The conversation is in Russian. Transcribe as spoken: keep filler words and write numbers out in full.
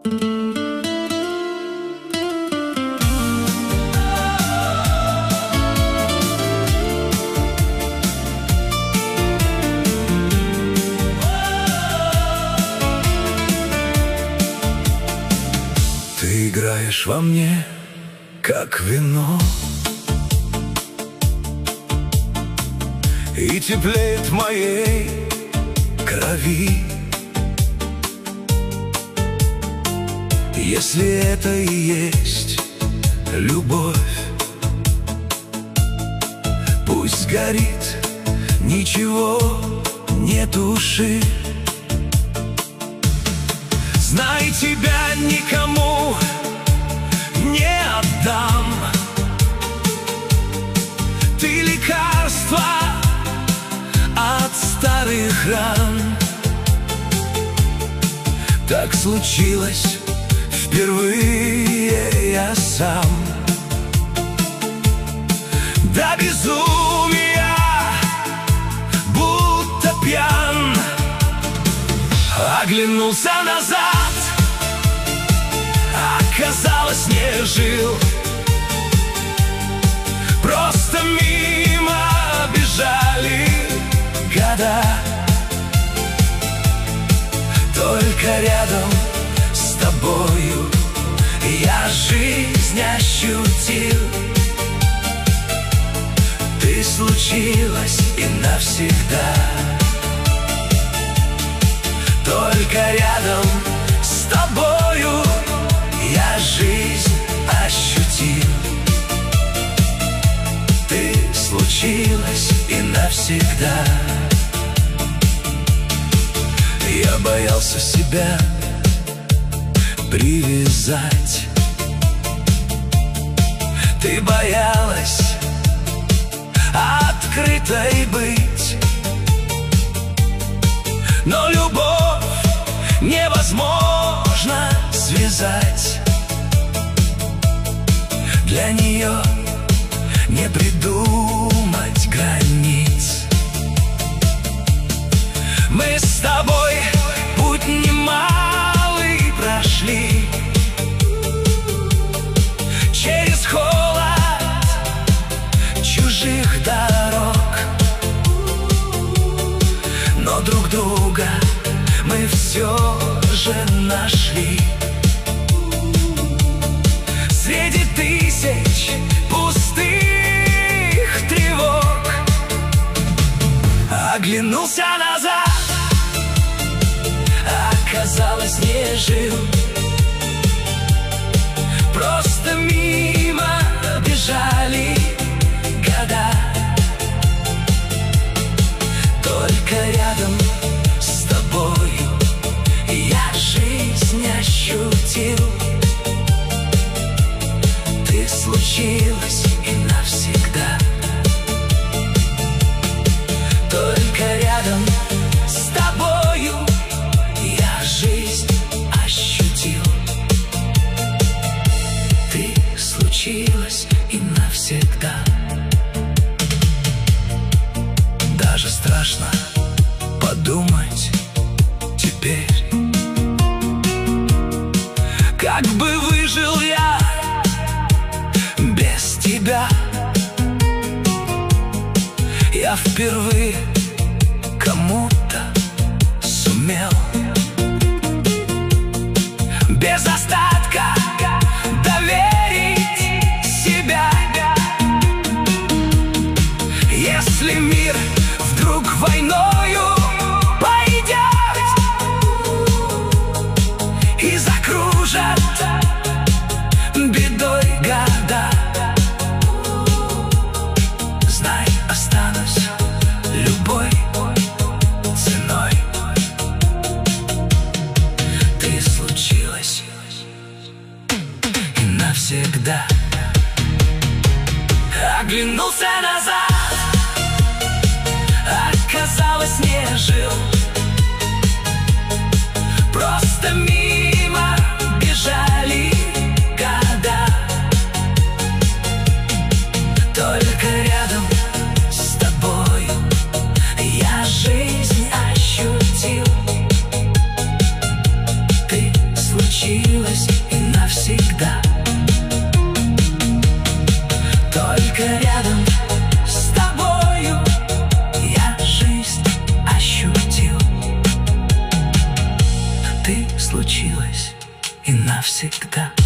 Ты играешь во мне, как вино, и теплеет в моей крови. Если это и есть любовь, пусть горит, ничего не туши. Знай, тебя никому не отдам. Ты лекарство от старых ран. Так случилось впервые, я сам до безумия будто пьян. Оглянулся назад, оказалось, не жил. Просто мимо бежали года. Только рядом с тобою я жизнь ощутил. Ты случилась и навсегда. Только рядом с тобою я жизнь ощутил. Ты случилась и навсегда. Я боялся себя привязать. Ты боялась открытой быть. Но любовь невозможно связать. Для нее не придумать границ. Мы с тобой путь немалый прошли, через холод чужих дорог. Но друг друга мы все же нашли. Среди тысяч пустых тревог. Оглянулся назад, оказалось, не жил. Просто мимо бежали года. Только рядом с тобою я жизнь ощутил. Ты случилась и навсегда. Только рядом с тобою я жизнь ощутил. Ты случилась и навсегда. Даже страшно подумать теперь, как бы выжил я без тебя. Я впервые кому-то сумел без остатка доверить себя. Если мир вдруг войною пойдет и закружат бедой года, знай, останусь любой ценой. Ты случилась и навсегда. Оглянулся назад, оказалось, не жил. Просто мимо бежали года. Только рядом с тобою я жизнь ощутил. Ты случилась Только рядом с тобою я жизнь ощутил. Ты случилась и навсегда.